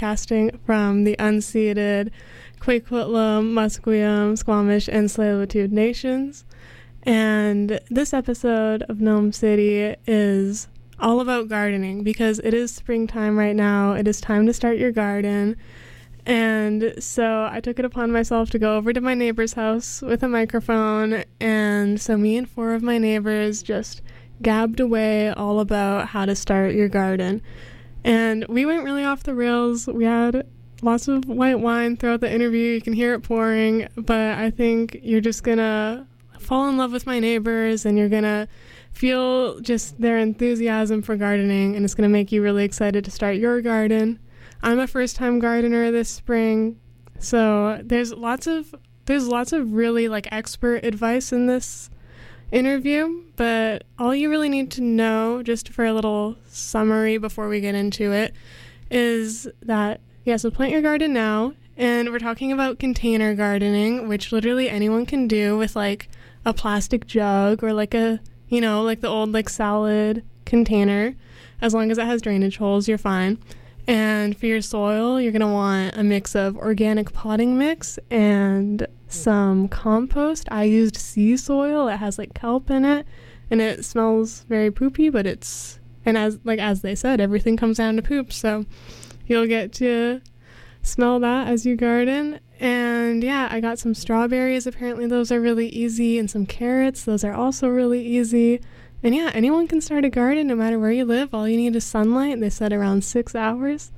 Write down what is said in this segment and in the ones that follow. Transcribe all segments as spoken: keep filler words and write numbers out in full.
broadcasting from the unceded Kwikwetlem, Musqueam, Squamish, and Tsleil-Waututh nations. And this episode of Gnome City is all about gardening because it is springtime right now. It is time to start your garden. And so I took it upon myself to go over to my neighbor's house with a microphone. And so me and four of my neighbors just gabbed away all about how to start your garden. And we went really off the rails. We had lots of white wine throughout the interview. You can hear it pouring. But I think you're just going to fall in love with my neighbors and you're going to feel just their enthusiasm for gardening. And it's going to make you really excited to start your garden. I'm a first-time gardener this spring, so there's lots of there's lots of really like expert advice in this interview, but all you really need to know, just for a little summary before we get into it, is that, yeah, so plant your garden now, and we're talking about container gardening, which literally anyone can do with like a plastic jug or like a, you know, like the old like salad container. As long as it has drainage holes, you're fine. And for your soil, you're going to want a mix of organic potting mix and some compost. I used sea soil. It has like kelp in it and it smells very poopy, but it's, and as like as they said, everything comes down to poop. So you'll get to smell that as you garden. And yeah, I got some strawberries. Apparently those are really easy, and some carrots. Those are also really easy. And yeah, anyone can start a garden no matter where you live. All you need is sunlight. They said around six hours.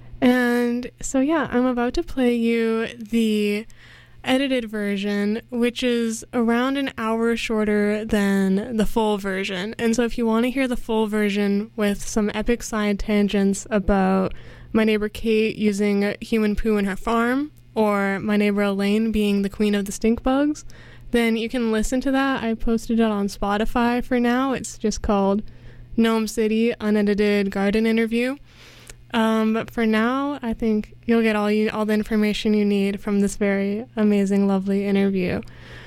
And so yeah, I'm about to play you the edited version, which is around an hour shorter than the full version. And so if you want to hear the full version with some epic side tangents about my neighbor Kate using human poo in her farm, or my neighbor Elaine being the queen of the stink bugs, then you can listen to that. I posted it on Spotify for now. It's just called Gnome City Unedited Garden Interview. Um, but for now, I think you'll get all you all the information you need from this very amazing, lovely interview.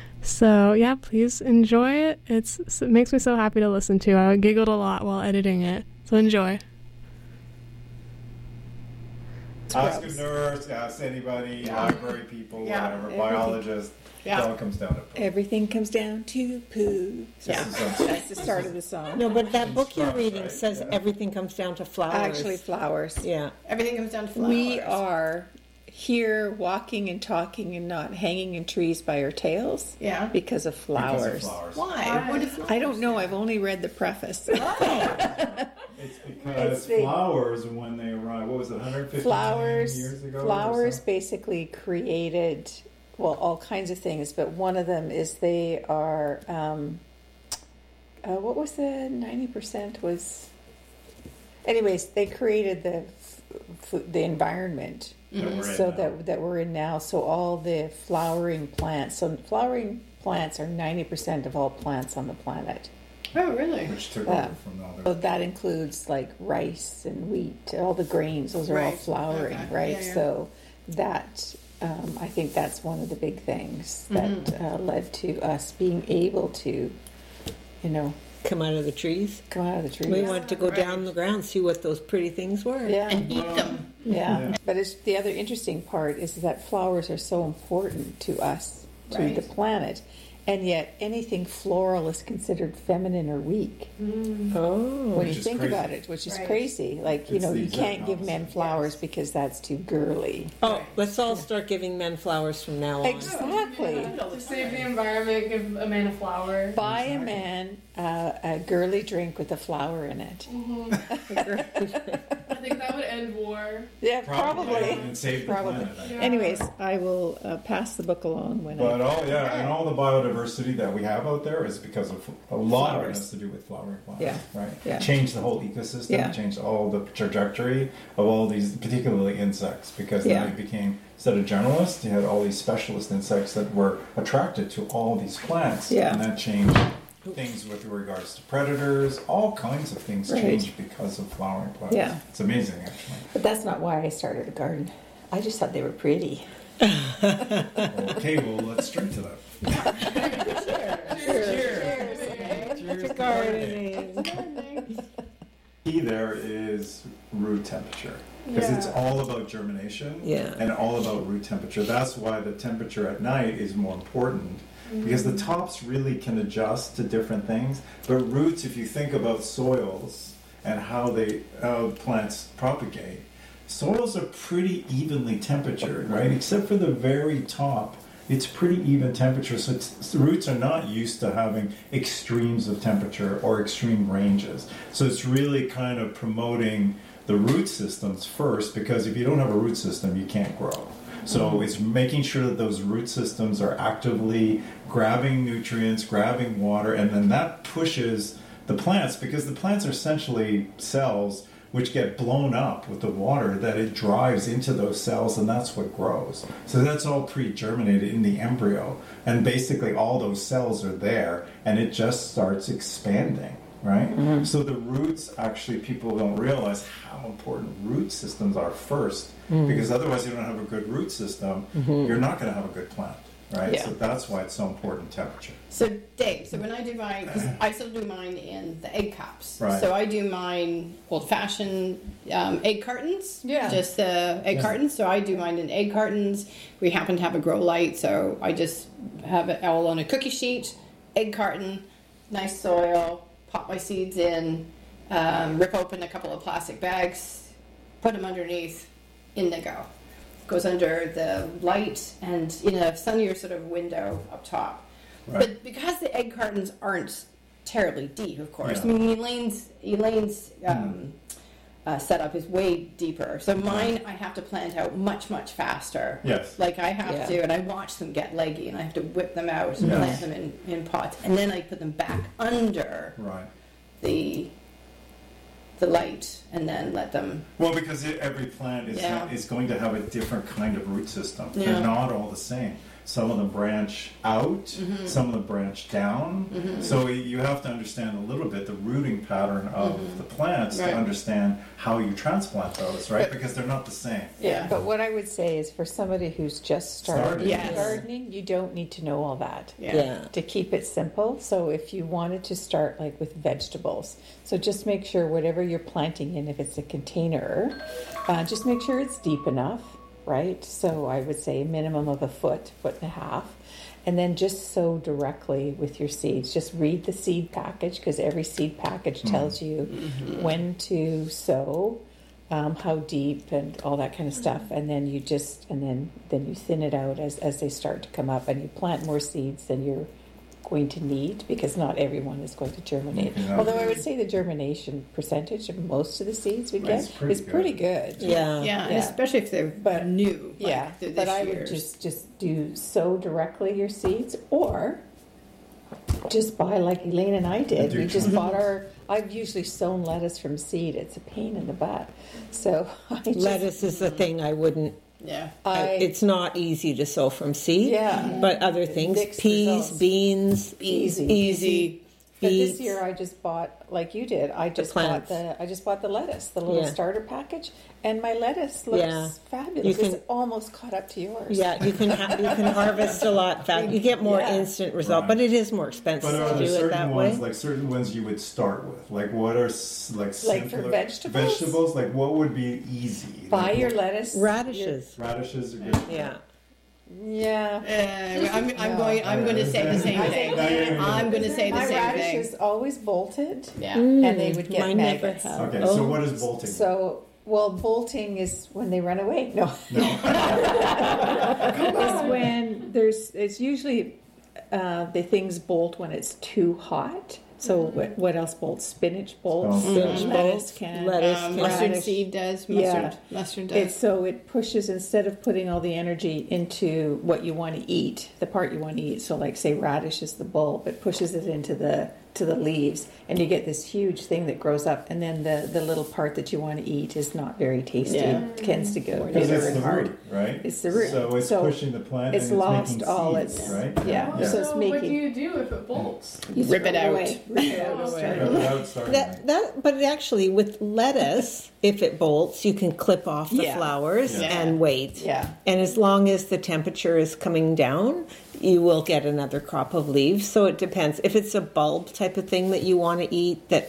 So yeah, please enjoy it. It's, it makes me so happy to listen to. I giggled a lot while editing it. So enjoy. Ask a nurse, ask anybody, yeah. library people, yeah. whatever, everything. Biologist. Yeah. It all comes down to poo. Everything comes down to poo. Yeah, that's the start of the song. No, but that book you're reading right? says yeah. everything comes down to flowers. Actually, flowers. Yeah. Everything comes down to flowers. We are here walking and talking and not hanging in trees by our tails. Yeah. Because of flowers. Because of flowers. Why? Why? What is flowers? I don't know. I've only read the preface. Oh. It's because it's the, flowers, when they arrived, what was it, one hundred fifty flowers, years ago? Flowers basically created, well, all kinds of things, but one of them is they are, um, uh, what was the ninety percent was, anyways, they created the f- the environment mm-hmm. so that, that we're in now. So all the flowering plants, so flowering plants are ninety percent of all plants on the planet. Oh, really? Which took Uh, over from the other. So that includes like rice and wheat, all the grains, those are right. all flowering, okay. right? Yeah, yeah. So that, um, I think that's one of the big things that mm-hmm. uh, led to us being able to, you know, come out of the trees. come out of the trees. We wanted to go right. down the ground, see what those pretty things were. Yeah. And eat them. Yeah. Yeah. But it's, the other interesting part is that flowers are so important to us, to Right. the planet. And yet anything floral is considered feminine or weak. Mm. Oh. When Which you is think crazy. about it, which is Right. crazy. Like, you It's know, the you exact can't give men opposite. flowers because that's too girly. Oh, let's all start giving men flowers from now on. Exactly. To save the environment, give a man a flower. Buy a man uh, a girly drink with a flower in it. I think that would end war. Yeah, probably. And save the Probably. planet, I think. Anyways, I will uh, pass the book along when But I... all, yeah, and all the biodiversity that we have out there is because of a lot of it Flowers. has to do with flowering plants, Yeah. right? Yeah. It changed the whole ecosystem, Yeah. it changed all the trajectory of all these, particularly insects, because Yeah. then it became, instead of generalists, you had all these specialist insects that were attracted to all these plants, Yeah. and that changed things with regards to predators, all kinds of things Right. changed because of flowering plants. Yeah. It's amazing, actually. But that's not why I started a garden. I just thought they were pretty. Okay, well, let's drink to that. Cheers. Cheers to gardening. Key there is root temperature. Because Yeah. it's all about germination Yeah. and all about root temperature. That's why the temperature at night is more important. Because the tops really can adjust to different things. But roots, if you think about soils and how they how plants propagate, soils are pretty evenly temperatured, right? Except for the very top, it's pretty even temperature. So it's, roots are not used to having extremes of temperature or extreme ranges. So it's really kind of promoting the root systems first, because if you don't have a root system, you can't grow. So mm-hmm. it's making sure that those root systems are actively grabbing nutrients, grabbing water, and then that pushes the plants, because the plants are essentially cells which get blown up with the water that it drives into those cells, and that's what grows. So that's all pre-germinated in the embryo, and basically all those cells are there, and it just starts expanding, right? Mm-hmm. So the roots, actually, people don't realize how important root systems are first, mm-hmm. because otherwise you don't have a good root system, mm-hmm. you're not going to have a good plant. Right, yeah. So that's why it's so important, temperature. So Dave, so when I do mine, because I still do mine in the egg cups. Right. So I do mine old-fashioned um, egg cartons. Yeah. Just uh, egg yeah. cartons. So I do mine in egg cartons. We happen to have a grow light, so I just have it all on a cookie sheet, egg carton, nice soil, pop my seeds in, um, rip open a couple of plastic bags, put them underneath, in they go. Goes under the light and in a sunnier sort of window up top. Right. But because the egg cartons aren't terribly deep, of course. Yeah. I mean, Elaine's, Elaine's um, mm. uh, setup is way deeper. So mine, I have to plant out much, much faster. Yes. Like I have yeah. to, and I watch them get leggy, and I have to whip them out and yes. plant them in, in pots. And then I put them back under right. the... the light, and then let them. Well, because it, every plant is yeah. is going to have a different kind of root system. Yeah. They're not all the same. Some of them branch out, mm-hmm. some of them branch down. Mm-hmm. So you have to understand a little bit the rooting pattern of mm-hmm. the plants right. to understand how you transplant those, right? But, because they're not the same. Yeah. But what I would say is, for somebody who's just started Started. Yes. gardening, you don't need to know all that. Yeah. Yeah. To keep it simple. So if you wanted to start like with vegetables, so just make sure whatever you're planting in, if it's a container, uh, just make sure it's deep enough. Right? So I would say a minimum of a foot, foot and a half. And then just sow directly with your seeds. Just read the seed package, because every seed package tells mm-hmm. you mm-hmm. when to sow, um, how deep, and all that kind of stuff. And then you just, and then, then you thin it out as, as they start to come up, and you plant more seeds than you're going to need, because not everyone is going to germinate. Yeah. Although I would say the germination percentage of most of the seeds we get pretty is good. pretty good. Yeah, yeah, and especially if they're but, new. Like yeah, they're but I years. would just just do sow directly your seeds, or just buy like Elaine and I did. We just bought our. I've usually sown lettuce from seed. It's a pain in the butt. So I just, lettuce is the thing I wouldn't. Yeah, I, it's not easy to sow from seed. Yeah, but other things, Mixed peas, results. beans, easy, easy. But this year I just bought, like you did, I just the bought the I just bought the lettuce, the little yeah. starter package, and my lettuce looks yeah. fabulous. You can, it's almost caught up to yours. Yeah, you can ha- you can harvest a lot faster. You get more yeah. instant result, right. but it is more expensive but to do it that ones, way. Like certain ones you would start with, like what are like simpler like for vegetables? Vegetables, like what would be easy? Buy like, your lettuce, radishes. Your, radishes are good. Yeah. Yeah, uh, I'm, I'm no. going. I'm going to say the same thing. I'm going to say the my same radish thing. is always bolted. Yeah, mm, and they would get mine maggots. never have. Okay, oh. so what is bolting? So, well, bolting is when they run away. No, no. It's when there's. It's usually uh, the things bolt when it's too hot. So what, what else bolts? Spinach bolts. Oh. Spinach Mm. bolts can. Lettuce um, can. mustard Radish. seed does. Mustard, Yeah. mustard does. It's so it pushes, instead of putting all the energy into what you want to eat, the part you want to eat. So like say radish is the bulb, it pushes it into the to the leaves, and you get this huge thing that grows up, and then the, the little part that you want to eat is not very tasty. Yeah. It tends to go Because bitter it's and the hard. root, right? It's the root. So it's So pushing the plant. it's and it's lost making all seeds, its- right? yeah. yeah. So it's So making- what do you do if it bolts? You Rip it throw out. away. Rip it out. Oh, Start okay. over. Without starting That, that, but actually, with lettuce, if it bolts, you can clip off the Yeah. flowers Yeah. and wait. Yeah. And as long as the temperature is coming down, you will get another crop of leaves. So it depends. If it's a bulb type of thing that you want to eat, that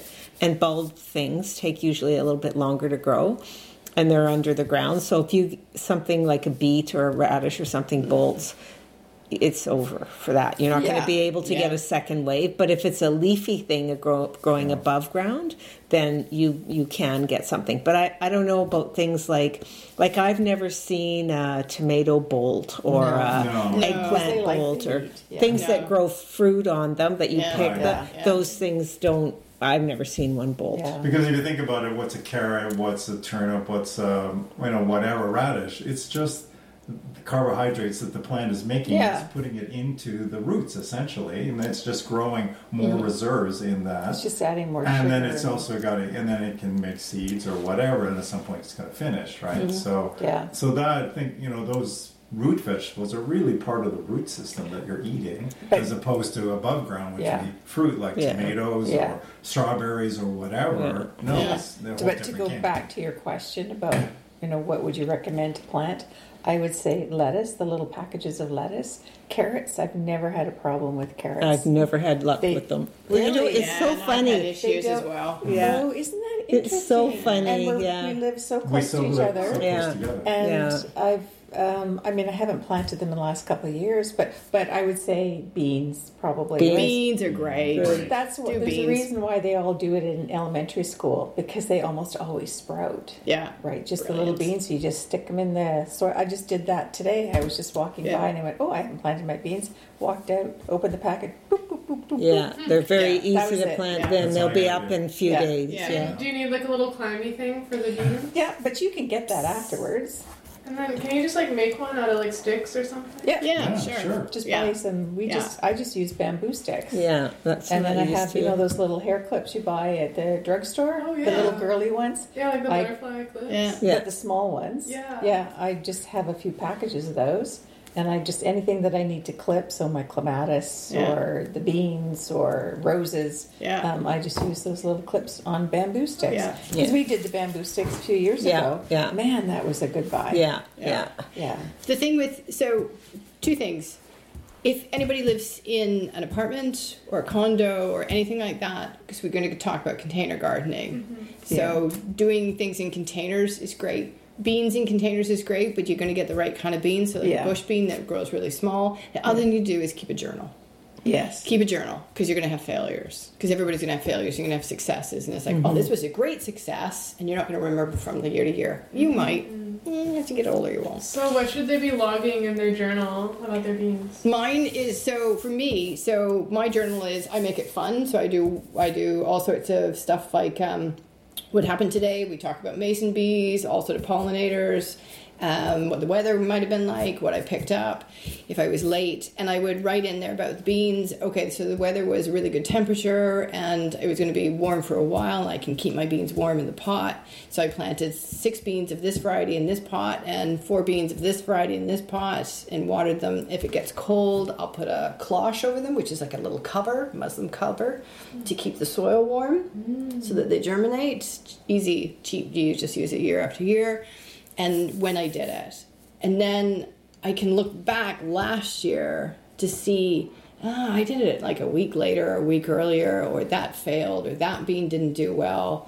and bulb things take usually a little bit longer to grow, and they're under the ground. So if you something like a beet or a radish or something bolts, it's over for that. You're not going Yeah. to be able to Yeah. get a second wave. But if it's a leafy thing a grow, growing above ground, then you you can get something. But I, I don't know about things like like I've never seen a tomato bolt or No. a No. No, eggplant they like bolt to or eat, yeah. things No. that grow fruit on them that you Yeah. pick. Yeah. That, Yeah. Those things don't. I've never seen one bolt. Yeah. Because if you think about it, what's a carrot, what's a turnip, what's um, you know whatever radish, it's just the carbohydrates that the plant is making. Yeah. It's putting it into the roots essentially, and it's just growing more reserves in that. It's just adding more sugar. And then it's also got to, and then it can make seeds or whatever, and at some point it's going to finish, right? So, Yeah. so that I think you know those root vegetables are really part of the root system that you're eating, But- as opposed to above ground, which Yeah. would be fruit like Yeah. tomatoes Yeah. or strawberries or whatever. No, Yeah. it's they're a whole But to different go game. back to your question about, you know, what would you recommend to plant? I would say lettuce, the little packages of lettuce. Carrots, I've never had a problem with carrots. I've never had luck They- with them. Well, you know, Really? it's Yeah, so and I've had funny. issues They as don't- well. Yeah. Oh, isn't that interesting? It's so funny, And we're, yeah. we live so we close still to each live other. so close Yeah. together. And Yeah. I've, um, I mean, I haven't planted them in the last couple of years, but but I would say beans probably. Beans. Beans are great. Good. That's what. Do There's beans. a reason why they all do it in elementary school because they almost always sprout. Yeah. Right, just the Brilliant. little beans. You just stick them in the soil. I just did that today. I was just walking Yeah. by and I went, "Oh, I haven't planted my beans." Walked out, opened the packet. Boop, boop, boop, boop, Yeah, they're very Yeah, that easy was to it. plant. Yeah. Then That's they'll all be you up gotta in a few Yeah. days. Yeah. Yeah. Do you need like a little climby thing for the beans? Yeah, but you can get that afterwards. And then can you just like make one out of like sticks or something? Yeah, Yeah, Yeah, sure. sure. just Yeah. buy some. We Yeah. just, I just use bamboo sticks. Yeah, that's And what then I I used have, to. you know, those little hair clips you buy at the drugstore, Oh, the yeah. little girly ones. Yeah, like the I- butterfly clips. Yeah. Yeah. But the small ones. Yeah. Yeah, I just have a few packages of those. And I just, anything that I need to clip, so my clematis Yeah. or the beans or roses, Yeah. um, I just use those little clips on bamboo sticks. Yeah. Because Yeah. we did the bamboo sticks a few years Yeah, ago. yeah. Man, that was a good buy. Yeah, Yeah. yeah. Yeah. The thing with, so, two things. If anybody lives in an apartment or a condo or anything like that, because we're going to talk about container gardening. So, doing things in containers is great. Beans in containers is great, but you're going to get the right kind of beans. So, like Yeah. a bush bean that grows really small. The other thing you do is keep a journal. Yes. Keep a journal because you're going to have failures. Because everybody's going to have failures. You're going to have successes. And it's like, oh, this was a great success. And you're not going to remember from the year to year. You might. Mm, as you get older, you won't. So what should they be logging in their journal about their beans? Mine is so for me. So my journal is I make it fun. So I do I do all sorts of stuff like um, what happened today. We talk about mason bees, also the pollinators, um, what the weather might have been like, what I picked up, if I was late, and I would write in there about the beans. Okay, so the weather was a really good temperature, and it was going to be warm for a while. And I can keep my beans warm in the pot. So I planted six beans of this variety in this pot, and four beans of this variety in this pot, and watered them. If it gets cold, I'll put a cloche over them, which is like a little cover, muslin cover, to keep the soil warm, so that they germinate. Easy, cheap. You just use it year after year. And when I did it, and then I can look back last year to see, ah, I did it like a week later, or a week earlier, or that failed, or that bean didn't do well.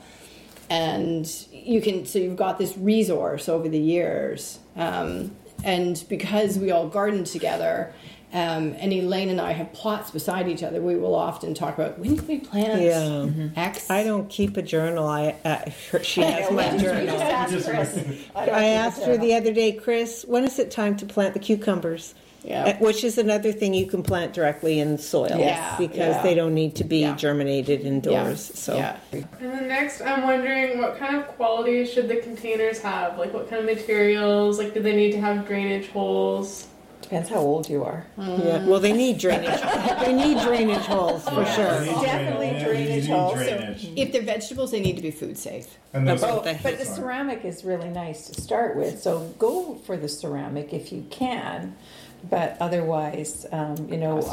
And you can, so you've got this resource over the years. Um, and because we all garden together, um, and Elaine and I have plots beside each other, we will often talk about when can we plant Yeah. X? I don't keep a journal. I uh, her, she has my You journal. just asked Just- Chris. I, don't I keep a asked her journal. the other day, Chris, when is it time to plant the cucumbers? Yeah. Uh, Which is another thing you can plant directly in soil Yeah, because yeah. they don't need to be Yeah. germinated indoors. Yeah. So Yeah. And then next, I'm wondering what kind of quality should the containers have? Like what kind of materials? Like do they need to have drainage holes? Depends how old you are. yeah, well, they need drainage. They need drainage holes for Yeah, sure. you need Definitely drainage. drainage You need holes. drainage. If they're vegetables, they need to be food safe. And there's About a- the- But the ceramic is really nice to start with, so go for the ceramic if you can. But otherwise, um, you know, I've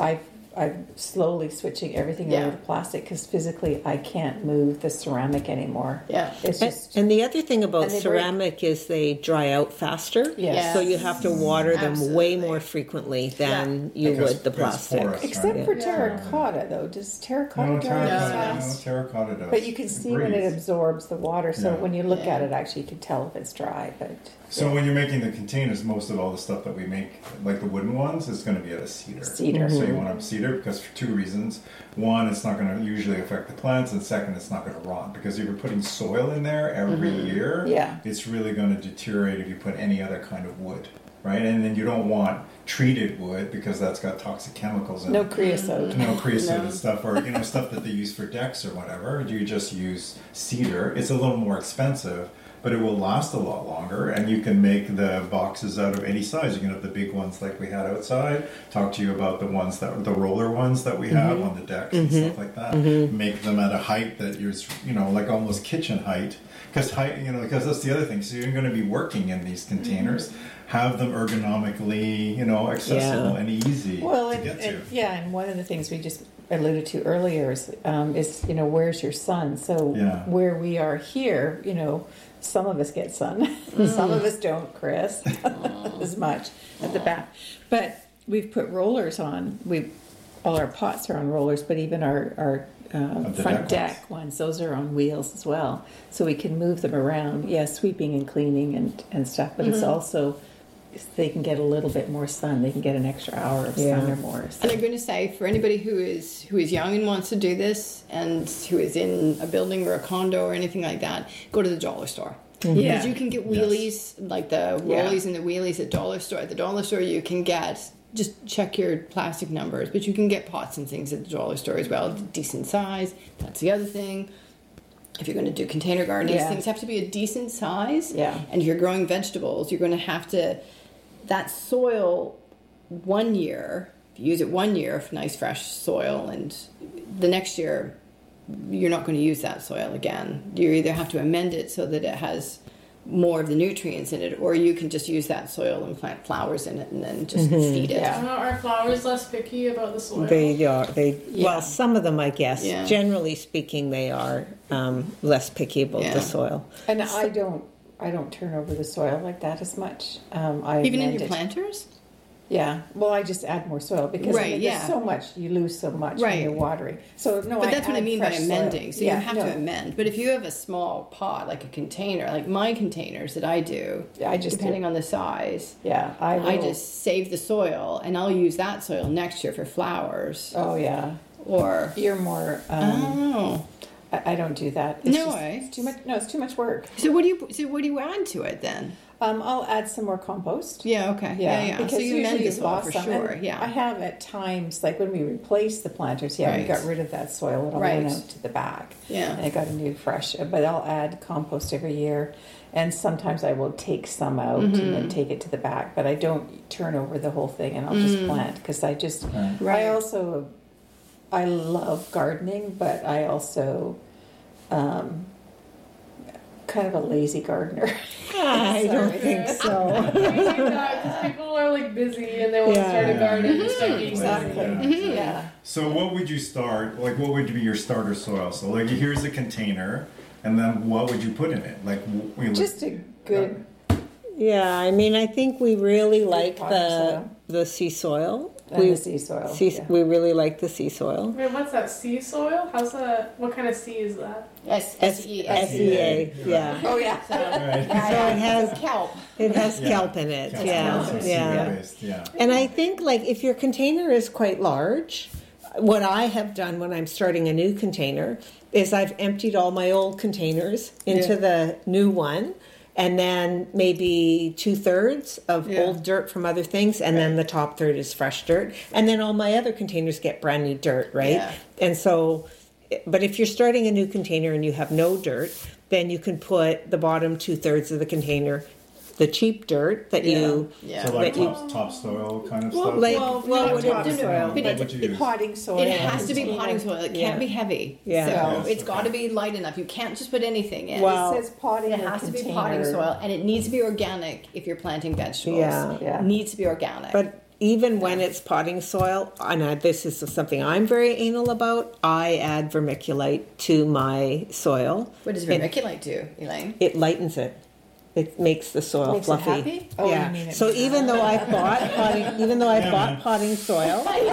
I'm slowly switching everything Yeah. over to plastic because physically I can't move the ceramic anymore. Yeah. It's And, just and the other thing about And they break. ceramic is they dry out faster. Yes. So you have to water them way Absolutely. more frequently than you Because would the it's plastic. porous. except right? for Yeah. terracotta though. Does terracotta No, dry terracotta, out no, fast? terracotta does. But you can see when it breathes. absorbs the water, so Yeah. when you look Yeah. at it, actually, you can tell if it's dry. But So when you're making the containers, most of all the stuff that we make, like the wooden ones, is going to be out of cedar. Cedar. So you want them cedar because for two reasons. One, it's not going to usually affect the plants, and second, it's not going to rot because if you're putting soil in there every year, Yeah. it's really going to deteriorate if you put any other kind of wood, right? And then you don't want treated wood because that's got toxic chemicals in no it. creosote. No creosote No. and stuff, or you know stuff that they use for decks or whatever. You just use cedar. It's a little more expensive, but it will last a lot longer, and you can make the boxes out of any size. You can have the big ones like we had outside. Talk to you about the ones that the roller ones that we have on the decks and stuff like that. Make them at a height that you're, you know, like almost kitchen height. Because height, you know, because that's the other thing. So you're going to be working in these containers. Have them ergonomically, you know, accessible Yeah. and easy Well, to and, get to. and- yeah, and one of the things we just alluded to earlier is, um, is you know, where's your sun? So Yeah. where we are here, you know, some of us get sun, some of us don't, Chris, as much at the back. But we've put rollers on. We all our pots are on rollers, but even our our uh, Of the front deck deck ones, those are on wheels as well, so we can move them around. Yeah, sweeping and cleaning and and stuff, but it's also they can get a little bit more sun. They can get an extra hour of Yeah. sun or more. So. And I'm going to say, for anybody who is who is young and wants to do this, and who is in a building or a condo or anything like that, go to the dollar store. Yeah. Because you can get wheelies, like the Yeah. rollies and the wheelies at dollar store. At the dollar store, you can get, just check your plastic numbers, but you can get pots and things at the dollar store as well, decent size. That's the other thing. If you're going to do container gardening, Yeah. things have to be a decent size. Yeah. And if you're growing vegetables, you're going to have to, that soil one year, if you use it one year of nice fresh soil, and the next year you're not going to use that soil again. You either have to amend it so that it has more of the nutrients in it, or you can just use that soil and plant flowers in it and then just feed it. Yeah. Uh, are flowers less picky about the soil? They are. They Yeah. well, some of them, I guess. Yeah. Generally speaking, they are um, less picky about Yeah. the soil. And I don't, I don't turn over the soil like that as much. Um, I Even in amend your it. planters? Yeah. Well, I just add more soil because I Right, mean, yeah. there's so much you lose so much Right. when you're watering. So no, But that's what I add mean by fresh soil. amending. So Yeah, you have no. to amend. But if you have a small pot, like a container, like my containers that I do, I just depending do. on the size, Yeah, I. I will- just save the soil and I'll use that soil next year for flowers. Oh yeah. Or You're more. Um, oh, I, I don't do that. It's No just- way. It's too much. No, it's too much work. so what do you so what do you add to it then? Um, I'll add some more compost. Yeah, okay, yeah, yeah. Because So you amend usually the you've soil lost for some. sure. And Yeah, I have at times, like when we replaced the planters, yeah, we Right. got rid of that soil and all Right. went out to the back. Yeah. And I got a new fresh, but I'll add compost every year. And sometimes I will take some out Mm-hmm. and then take it to the back, but I don't turn over the whole thing and I'll just Mm. plant because I just, Right. Right. I also, I love gardening, but I also, um, kind of a lazy gardener. I don't Sorry. think so. Because people are like busy and they want to start a Yeah. garden and start getting Exactly. Yeah. Yeah. So what would you start? Like, what would be your starter soil? So, like, here's a container, and then what would you put in it? Like, w- we Just a good, Yeah, I mean, I think we really like potting the soil. the sea soil. and we, the sea soil. sea, yeah. we really like the sea soil. Wait, what's that? Sea soil? How's that? What kind of sea is that? S S E S E A. Yeah. Oh yeah. So, Right. So it has kelp. it has Yeah. kelp in it. Kelp, Yeah, so yeah. sea-based, yeah. And I think like if your container is quite large, what I have done when I'm starting a new container is I've emptied all my old containers into Yeah. the new one. And then maybe two thirds of Yeah. old dirt from other things, and then the top third is fresh dirt. And then all my other containers get brand new dirt, right? Yeah. And so, but if you're starting a new container and you have no dirt, then you can put the bottom two thirds of the container, the cheap dirt that you, Yeah. So, like But you- top, topsoil kind of well, stuff. like, Well, well, not what if- topsoil, but but it- would you use? potting soil. It has to be container. potting soil. It Yeah. can't be heavy. Yeah. So Yes, it's got to okay. be light enough. You can't just put anything in. Well, It says potting It or has to be container. potting soil, and it needs to be organic if you're planting vegetables. Yeah. Yeah. It needs to be organic. but even when it's potting soil, and I, this is something I'm very anal about, I add vermiculite to my soil. What does And vermiculite do, Elaine? It lightens it. It makes the soil Makes it fluffy. happy? Oh, yeah. you mean it- So even though I bought potting, even though I Yeah, bought man. potting soil, I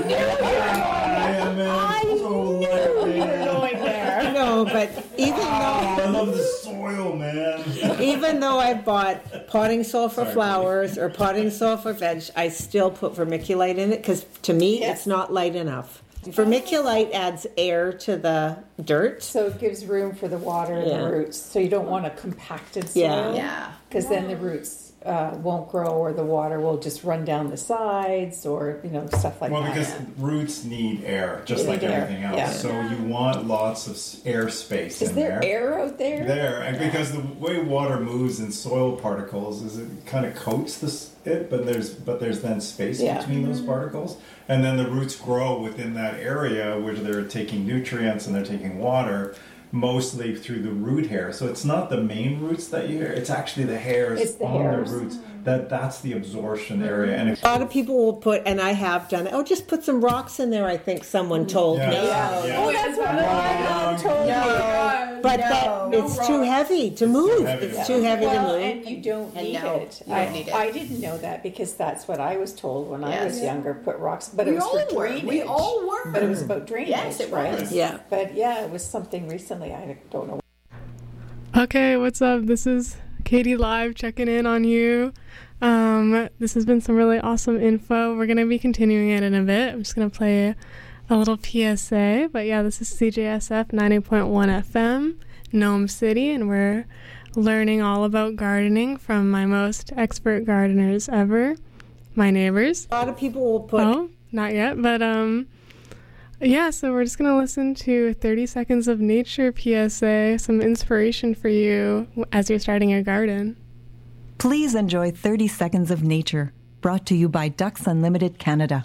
am in so lucky. Going there. no, but even though I love the soil, man. even though I bought potting soil for Sorry, flowers or potting soil for veg, I still put vermiculite in it because to me Yes. it's not light enough. Vermiculite adds air to the dirt. So it gives room for the water and Yeah. the roots. So you don't want a compacted soil. Yeah. Yeah. Because then the roots uh, won't grow, or the water will just run down the sides, or you know stuff like Well, that. because roots need air, just They like need air, everything else. yeah. So you want lots of s- air space Is in there there. air out there? There, and because the way water moves in soil particles is it kind of coats this it, but there's but there's then space Yeah. between those particles, and then the roots grow within that area where they're taking nutrients and they're taking water, mostly through the root hair. So it's not the main roots that you hear; it's actually the hairs It's the on hairs. the roots. That that's the absorption area, and if A lot of people will put, and I have done it. Oh, just put some rocks in there. I think someone told yeah, me. yeah, yeah. Oh, that's what my mom told me. But No, that no it's too heavy to move. heavy. It's Yeah. too heavy Well, to move. and you don't And need no, it. you I, don't need it. I didn't know that because that's what I was told when I Yes. was younger. Put rocks, but We it was all for were. drainage. We all were. But it was about drainage, Yes, it right? was. Yeah. But yeah, it was something recently. I don't know. Okay, what's up? This is Katie Live checking in on you. Um, this has been some really awesome info. We're going to be continuing it in a bit. I'm just going to play a little P S A. But yeah, this is C J S F ninety point one F M, Nome City, and we're learning all about gardening from my most expert gardeners ever, my neighbors. A lot of people will put. Oh, not yet, but um, yeah. So we're just gonna listen to thirty seconds of nature P S A, some inspiration for you as you're starting your garden. Please enjoy thirty seconds of nature, brought to you by Ducks Unlimited Canada.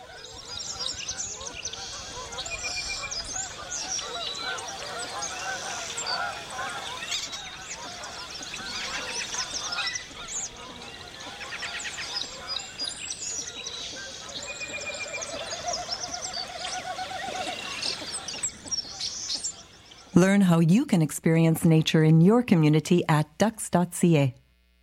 Learn how you can experience nature in your community at ducks dot c a.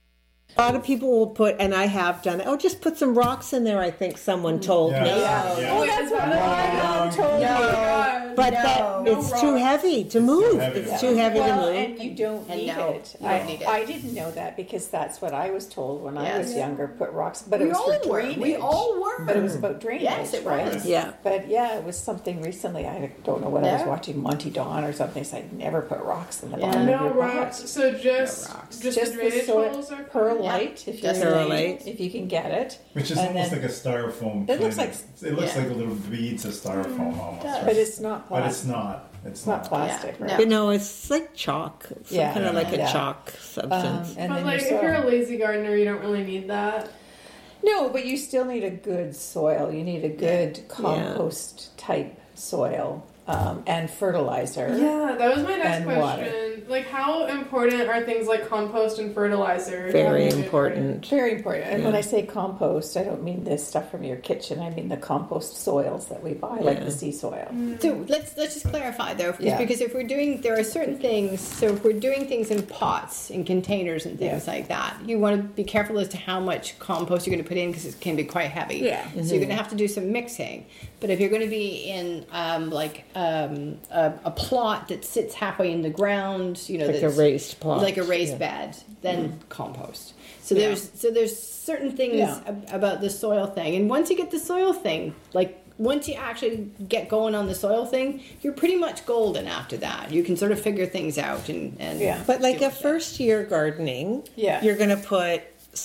A lot of people will put, and I have done it. Oh, just put some rocks in there. I think someone told yeah, me. yeah. Oh, that's what my mom told me. But No, that no it's too heavy to move. heavy. It's too heavy Well, to move. and you don't And need no, it. you I, don't need it. I didn't know that because that's what I was told when I Yes. was younger. Put rocks, but We it was all for were. drainage. We all were. But it was about drainage, Yes, it right? was. Yeah. But yeah, it was something recently. I don't know what I was No. watching, Monty Don or something. So I never put rocks in the Yeah. bottom No of your rocks. pot. So just No rocks. just, Just the the drainage soil, holes are perlite, if Just you're perlite. if you can get it. Which is And almost then- like a styrofoam. It looks kind like- of- it looks yeah. like little beads of styrofoam almost. does. right? But it's not But it's plastic. not. It's It's not not. plastic, Yeah, right? You know, it's like chalk. It's Yeah. kind of like a Yeah. chalk Um, substance. and But then like, your if you're a soil. lazy gardener, you don't really need that. No, but you still need a good soil. You need a good compost type soil um, and fertilizer. Yeah, that was my next And question. water. Like, how important are things like compost and fertilizer? Very How do you important. Very important. And when I say compost, I don't mean this stuff from your kitchen. I mean the compost soils that we buy, like Yeah. the sea soil. So let's let's just clarify though, Yeah. because if we're doing, there are certain things. So if we're doing things in pots, in containers, and things Yeah. like that, you want to be careful as to how much compost you're going to put in because it can be quite heavy. Yeah. So you're going to have to do some mixing. But if you're going to be in um, like um, a, a plot that sits halfway in the ground, you know, Like a that's raised plot. like a raised Yeah. bed, then compost. So Yeah. there's so there's certain things Yeah. ab- about the soil thing, and once you get the soil thing, like once you actually get going on the soil thing, you're pretty much golden after that. You can sort of figure things out and and Yeah. But like do a it. first year gardening, Yeah. you're going to put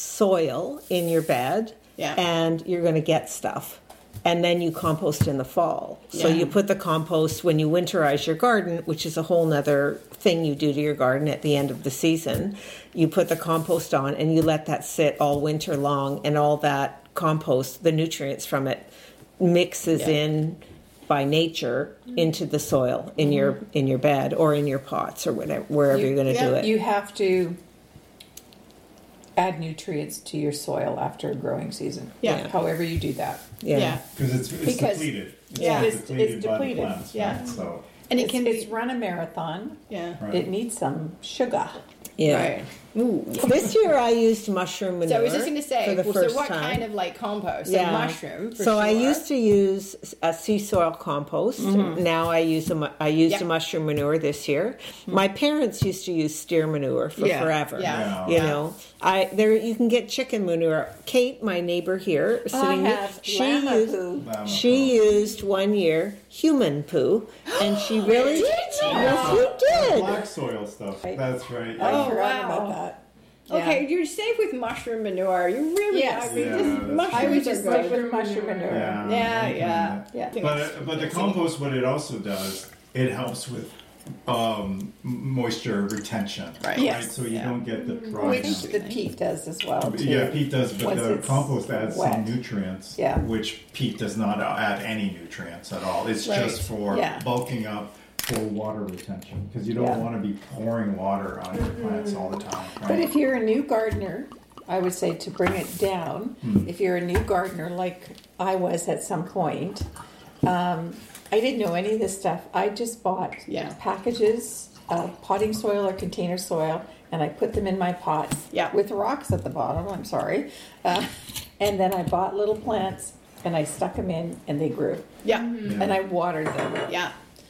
soil in your bed Yeah. and you're going to get stuff. And then you compost in the fall. So Yeah. you put the compost when you winterize your garden, which is a whole nother thing you do to your garden at the end of the season. You put the compost on and you let that sit all winter long, and all that compost, the nutrients from it, mixes Yeah. in by nature into the soil in your in your bed or in your pots or whatever, wherever You- you're going to yeah, do it. You have to add nutrients to your soil after a growing season. Yeah. However you do that. Yeah. Yeah. Because it's, it's Because- depleted. It's yeah, not it's- depleted it's by depleted. the plants. Yeah. Right? So, And it It's, can it's be, run a marathon. yeah. right. It needs some sugar. Yeah. Right. Ooh. This year I used mushroom manure. So I was just going to say, for the well, first so what time. kind of like compost? So Yeah. mushroom. For so I sure. used to use a sea soil compost. Now I use a mu- I used Yep. a mushroom manure this year. My parents used to use steer manure for Yeah. forever. Yeah. You Yeah. know, I there you can get chicken manure. Kate, my neighbor here, sitting here, have she llama used poo. Llama she poo. used one year human poo, and she really Did you? yes, you did. Black soil stuff. Right. That's right. I Oh, forgot wow. about that. Okay, you're safe with mushroom manure. You really Yes. are. We Yeah, just, that's mushrooms I would are just good. like with mushroom manure. Yeah, Yeah, you can, yeah, uh, yeah. But but the compost, what it also does, it helps with um, moisture retention. Right. Yes. So you Yeah. don't get the Which dryness. the peat does as well, too. Yeah, peat does, but Once the it's compost adds some wet. nutrients, Yeah. which peat does not add any nutrients at all. It's Right. just for Yeah. bulking up for water retention because you don't Yeah. want to be pouring water on your plants all the time. Right? But if you're a new gardener, I would say to bring it down. Hmm. If you're a new gardener, like I was at some point, um, I didn't know any of this stuff. I just bought Yeah. packages of potting soil or container soil, and I put them in my pots Yeah. with rocks at the bottom. I'm sorry, uh, and then I bought little plants and I stuck them in, and they grew, Yeah. Yeah. and I watered them. Yeah.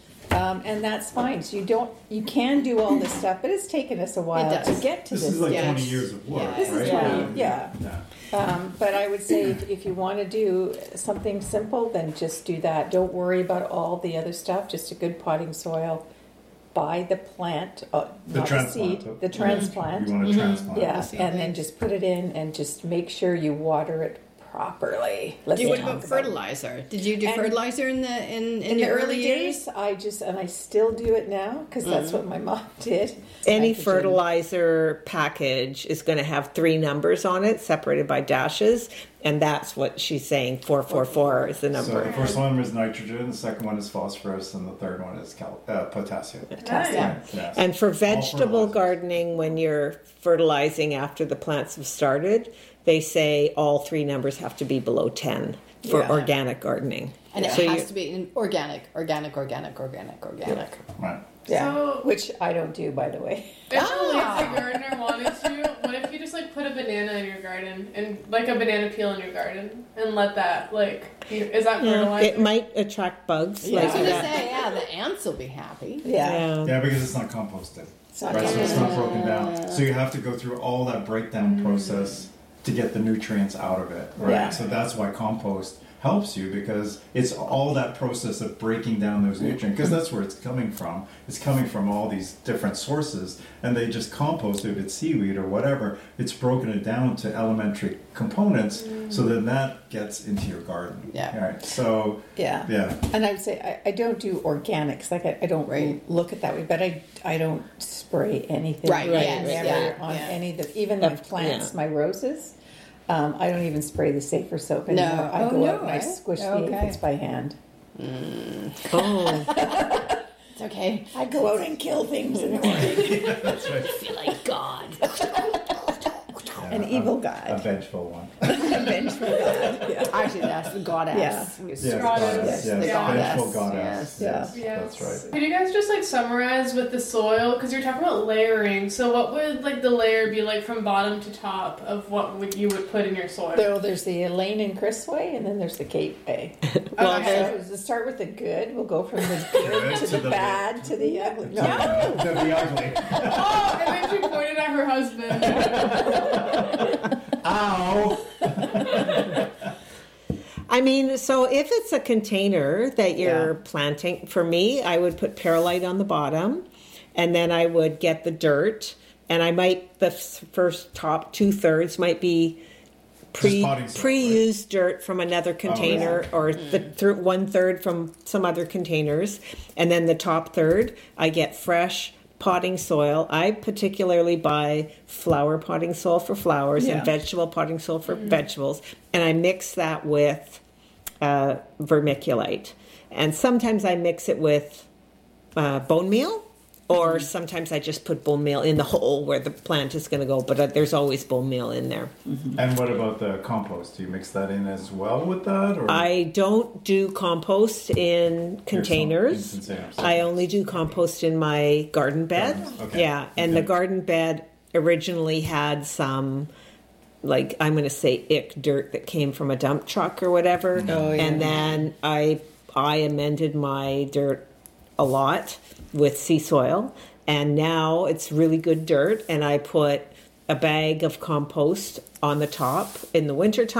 Um, and that's fine. So you don't, you can do all this stuff, but it's taken us a while does. to get to this this. is like yeah. twenty years of work, Yeah. This is right? twenty, yeah. yeah. Um, but I would say if, if you want to do something simple, then just do that. Don't worry about all the other stuff. Just a good potting soil. Buy the plant, uh, The not the transplant. seed, the transplant. You want to transplant. Yeah, The seed and then things. just put it in and just make sure you water it properly. Let's Do you, what talk about fertilizer? Did you do And- fertilizer in the in, in, In the your early days, I just and I still do it now because that's what my mom did. Any Nitrogen. fertilizer package is going to have three numbers on it, separated by dashes, and that's what she's saying. Four four four is the So number. the first one is nitrogen, the second one is phosphorus, and the third one is cal- uh, potassium. Yeah. Yes. And for vegetable fertilizers. gardening, when you're fertilizing after the plants have started, they say all three numbers have to be below ten for Yeah. organic gardening. and it So has you- to be in organic, organic, organic, organic, organic. Right. Yeah, So- which I don't do, by the way. Actually, Ah. if the gardener wanted to, what if you just like put a banana in your garden and like a banana peel in your garden and let that like you- is that Yeah, fertilizer? it might attract bugs I like was gonna that. say, yeah, the ants will be happy. Yeah, Yeah. Yeah, because it's not composted. It's not Right, so it's composted. not broken down. So you have to go through all that breakdown process to get the nutrients out of it. Right. Yeah. So that's why compost helps you because it's all that process of breaking down those nutrients because that's where it's coming from. It's coming from all these different sources, and they just compost it. If it's seaweed or whatever, it's broken it down to elementary components, so then that gets into your garden. Yeah. Right. So yeah. yeah. And I would say I, I don't do organics. Like I, I don't Right. look at that way, but I I don't spray anything. Right, I yes, never yeah, on yeah. any of the even my Up- plants, yeah. my roses. Um, I don't even spray the safer soap No. anymore. I Oh, go no, out and I eh? squish the Okay. aphids by hand. Oh, It's okay. I go out and kill things in the morning. That's right. feel like God. An Yeah, evil a, god. A vengeful one. A vengeful god. Yeah. Actually, that's the goddess. Yeah. Yes, Goddess. goddess. Yes, Yes, the vengeful goddess. goddess. Yes. Yes, Yes. that's right. Could you guys just like summarize with the soil? Because you're talking about layering. So what would like the layer be like from bottom to top of what would you would put in your soil? So there's the Elaine and Chris way, and then there's the Kate way. well, Okay. there's- So to start with the good, we'll go from the good to, To the, the- bad to the ugly. No. To the ugly. Oh, and then she pointed at her husband. Ow! I mean, so if it's a container that you're Yeah. planting, for me, I would put perlite on the bottom, and then I would get the dirt, and I might the f- first top two thirds might be pre potting soil, pre-used dirt from another container, or the th- one third from some other containers, and then the top third I get fresh potting soil. I particularly buy flower potting soil for flowers Yeah. and vegetable potting soil for vegetables, and I mix that with uh, vermiculite, and sometimes I mix it with uh, bone meal, Or sometimes I just put bone meal in the hole where the plant is going to go, but uh, there's always bone meal in there. Mm-hmm. And what about the compost? Do you mix that in as well with that? Or? I don't do compost in containers. In containers. I only do compost in my garden bed. Okay. Yeah, and Okay. the garden bed originally had some, like, I'm going to say ick dirt that came from a dump truck or whatever. Oh, yeah. And then I I amended my dirt a lot with sea soil, and now it's really good dirt, and I put a bag of compost on the top in the wintertime.